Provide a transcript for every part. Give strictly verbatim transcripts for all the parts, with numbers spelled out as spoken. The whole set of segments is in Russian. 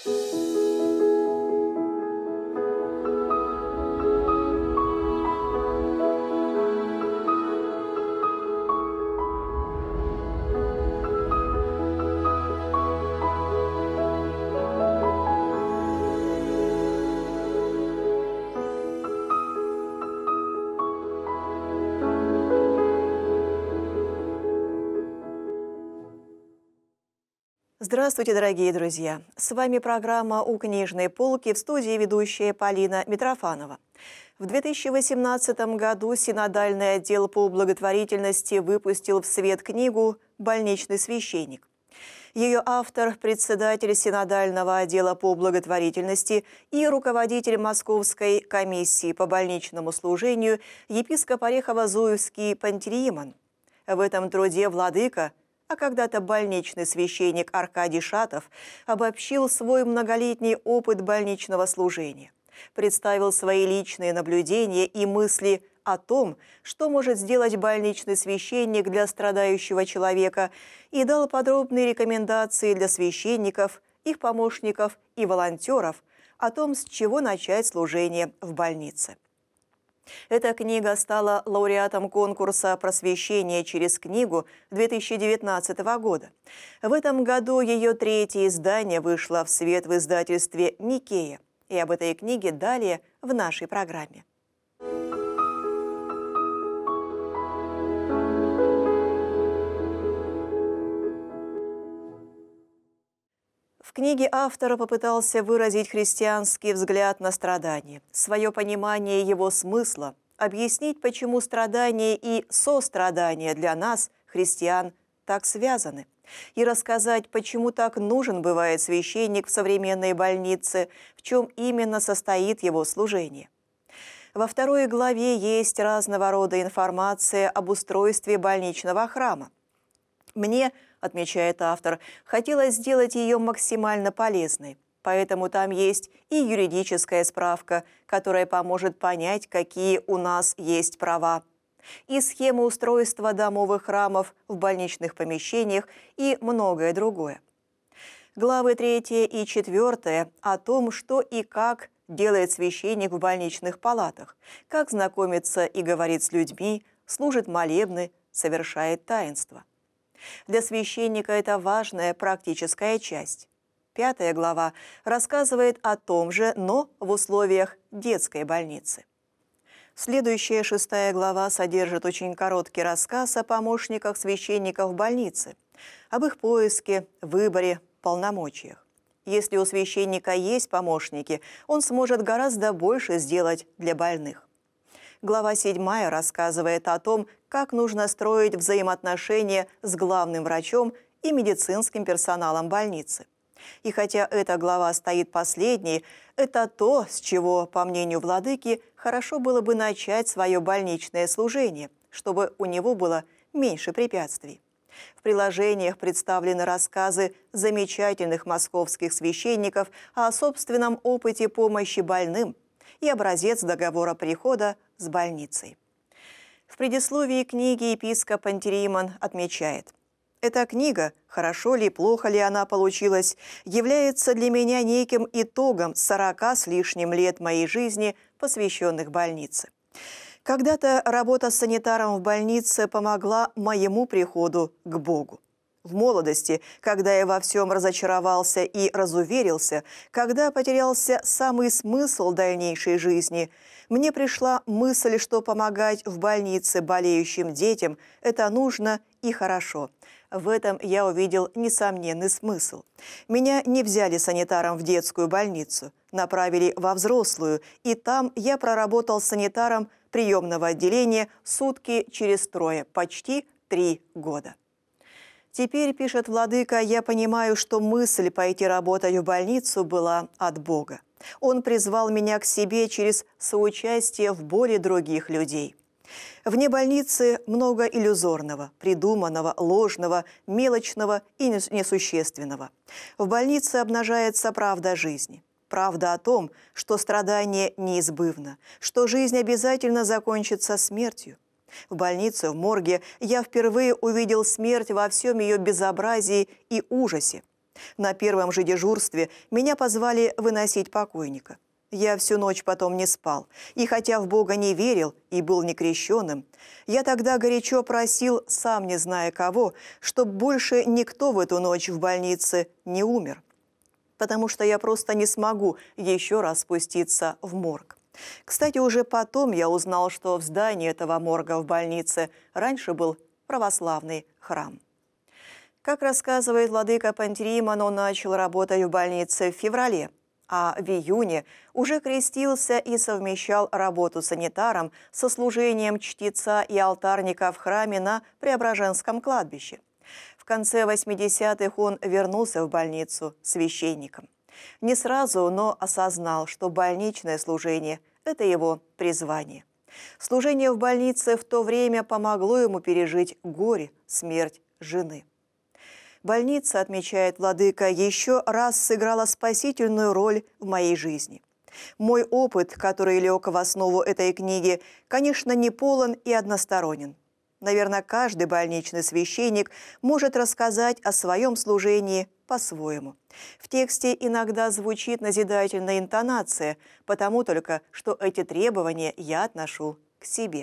Здравствуйте, дорогие друзья! С вами программа «У книжной полки», в студии ведущая Полина Митрофанова. В две тысячи восемнадцатом году Синодальный отдел по благотворительности выпустил в свет книгу «Больничный священник». Ее автор, председатель Синодального отдела по благотворительности и руководитель Московской комиссии по больничному служению епископ Орехово-Зуевский Пантелеимон. В этом труде владыка, а когда-то больничный священник Аркадий Шатов, обобщил свой многолетний опыт больничного служения, представил свои личные наблюдения и мысли о том, что может сделать больничный священник для страдающего человека, и дал подробные рекомендации для священников, их помощников и волонтеров о том, с чего начать служение в больнице. Эта книга стала лауреатом конкурса «Просвещение через книгу» две тысячи девятнадцатого года. В этом году ее третье издание вышло в свет в издательстве «Никея». И об этой книге далее в нашей программе. В книге автор попытался выразить христианский взгляд на страдание, свое понимание его смысла, объяснить, почему страдание и сострадание для нас, христиан, так связаны, и рассказать, почему так нужен бывает священник в современной больнице, в чем именно состоит его служение. Во второй главе есть разного рода информация об устройстве больничного храма. Мне, отмечает автор, хотелось сделать ее максимально полезной, поэтому там есть и юридическая справка, которая поможет понять, какие у нас есть права, и схема устройства домовых храмов в больничных помещениях и многое другое. Главы третья и четвертая о том, что и как делает священник в больничных палатах, как знакомится и говорит с людьми, служит молебны, совершает таинство. Для священника это важная практическая часть. Пятая глава рассказывает о том же, но в условиях детской больницы. Следующая, шестая глава, содержит очень короткий рассказ о помощниках священников в больнице, об их поиске, выборе, полномочиях. Если у священника есть помощники, он сможет гораздо больше сделать для больных. Глава седьмая рассказывает о том, как нужно строить взаимоотношения с главным врачом и медицинским персоналом больницы. И хотя эта глава стоит последней, это то, с чего, по мнению владыки, хорошо было бы начать свое больничное служение, чтобы у него было меньше препятствий. В приложениях представлены рассказы замечательных московских священников о собственном опыте помощи больным и образец договора прихода с больницей. В предисловии книги епископ Пантелеимон отмечает: «Эта книга, хорошо ли, плохо ли она получилась, является для меня неким итогом сорока с лишним лет моей жизни, посвященных больнице. Когда-то работа санитаром в больнице помогла моему приходу к Богу. В молодости, когда я во всем разочаровался и разуверился, когда потерялся самый смысл дальнейшей жизни, мне пришла мысль, что помогать в больнице болеющим детям – это нужно и хорошо. В этом я увидел несомненный смысл. Меня не взяли санитаром в детскую больницу, направили во взрослую, и там я проработал санитаром приемного отделения сутки через трое, почти три года. Теперь, пишет владыка, я понимаю, что мысль пойти работать в больницу была от Бога. Он призвал меня к себе через соучастие в боли других людей. Вне больницы много иллюзорного, придуманного, ложного, мелочного и несущественного. В больнице обнажается правда жизни. Правда о том, что страдание неизбывно, что жизнь обязательно закончится смертью. В больнице, в морге я впервые увидел смерть во всем ее безобразии и ужасе. На первом же дежурстве меня позвали выносить покойника. Я всю ночь потом не спал, и хотя в Бога не верил и был некрещенным, я тогда горячо просил, сам не зная кого, чтоб больше никто в эту ночь в больнице не умер, потому что я просто не смогу еще раз спуститься в морг. Кстати, уже потом я узнал, что в здании этого морга в больнице раньше был православный храм. Как рассказывает владыка Пантелеимон, он начал работать в больнице в феврале, а в июне уже крестился и совмещал работу санитаром со служением чтеца и алтарника в храме на Преображенском кладбище. В конце восьмидесятых он вернулся в больницу священником. Не сразу, но осознал, что больничное служение – это его призвание. Служение в больнице в то время помогло ему пережить горе, смерть жены. Больница, отмечает владыка, еще раз сыграла спасительную роль в моей жизни. Мой опыт, который лег в основу этой книги, конечно, не полон и односторонен. Наверное, каждый больничный священник может рассказать о своем служении по-своему. В тексте иногда звучит назидательная интонация, потому только, что эти требования я отношу к себе.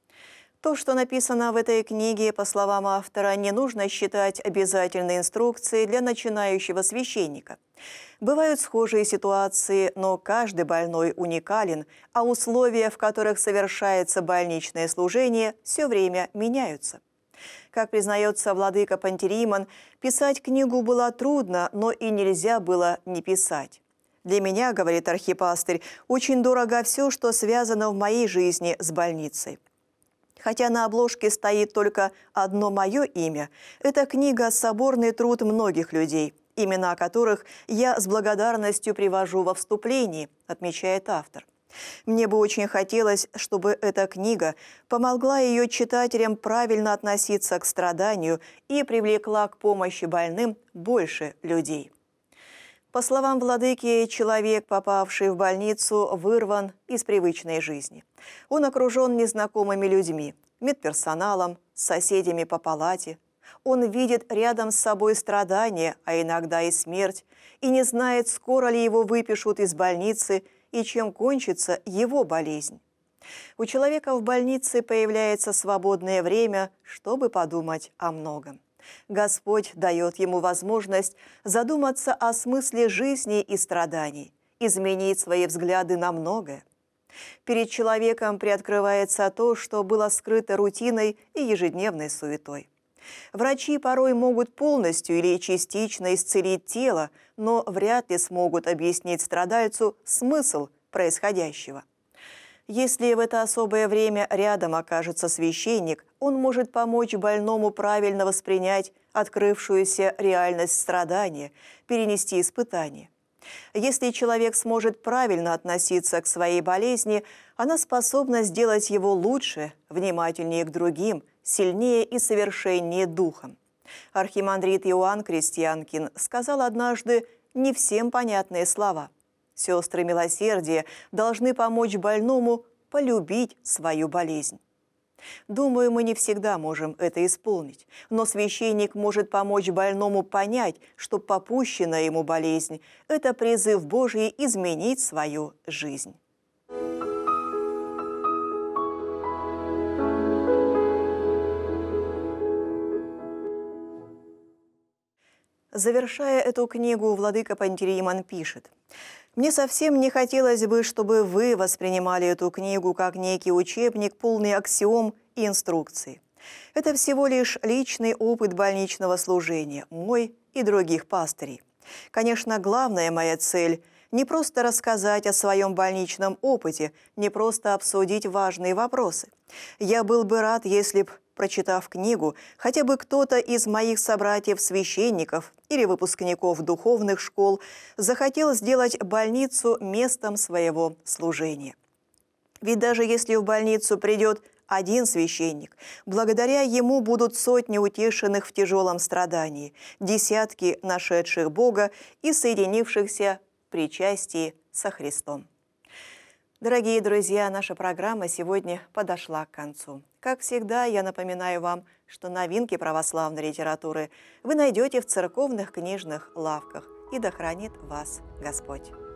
То, что написано в этой книге, по словам автора, не нужно считать обязательной инструкцией для начинающего священника. Бывают схожие ситуации, но каждый больной уникален, а условия, в которых совершается больничное служение, все время меняются. Как признается владыка Пантелеимон, писать книгу было трудно, но и нельзя было не писать. «Для меня, — говорит архипастырь, — очень дорого все, что связано в моей жизни с больницей. Хотя на обложке стоит только одно мое имя, эта книга – соборный труд многих людей, имена которых я с благодарностью привожу во вступлении», отмечает автор. «Мне бы очень хотелось, чтобы эта книга помогла ее читателям правильно относиться к страданию и привлекла к помощи больным больше людей». По словам владыки, человек, попавший в больницу, вырван из привычной жизни. Он окружен незнакомыми людьми, медперсоналом, соседями по палате. Он видит рядом с собой страдания, а иногда и смерть, и не знает, скоро ли его выпишут из больницы и чем кончится его болезнь. У человека в больнице появляется свободное время, чтобы подумать о многом. Господь дает ему возможность задуматься о смысле жизни и страданий, изменить свои взгляды на многое. Перед человеком приоткрывается то, что было скрыто рутиной и ежедневной суетой. Врачи порой могут полностью или частично исцелить тело, но вряд ли смогут объяснить страдальцу смысл происходящего. Если в это особое время рядом окажется священник, он может помочь больному правильно воспринять открывшуюся реальность страдания, перенести испытания. Если человек сможет правильно относиться к своей болезни, она способна сделать его лучше, внимательнее к другим, сильнее и совершеннее духом. Архимандрит Иоанн Крестьянкин сказал однажды не всем понятные слова. Сестры милосердия должны помочь больному полюбить свою болезнь. Думаю, мы не всегда можем это исполнить, но священник может помочь больному понять, что попущенная ему болезнь – это призыв Божий изменить свою жизнь. Завершая эту книгу, владыка Пантелеимон пишет: «Мне совсем не хотелось бы, чтобы вы воспринимали эту книгу как некий учебник, полный аксиом и инструкций. Это всего лишь личный опыт больничного служения, мой и других пастырей. Конечно, главная моя цель – не просто рассказать о своем больничном опыте, не просто обсудить важные вопросы. Я был бы рад, если б, прочитав книгу, хотя бы кто-то из моих собратьев-священников или выпускников духовных школ захотел сделать больницу местом своего служения. Ведь даже если в больницу придет один священник, благодаря ему будут сотни утешенных в тяжелом страдании, десятки нашедших Бога и соединившихся в причастии со Христом. Дорогие друзья, наша программа сегодня подошла к концу. Как всегда, я напоминаю вам, что новинки православной литературы вы найдете в церковных книжных лавках. И да хранит вас Господь!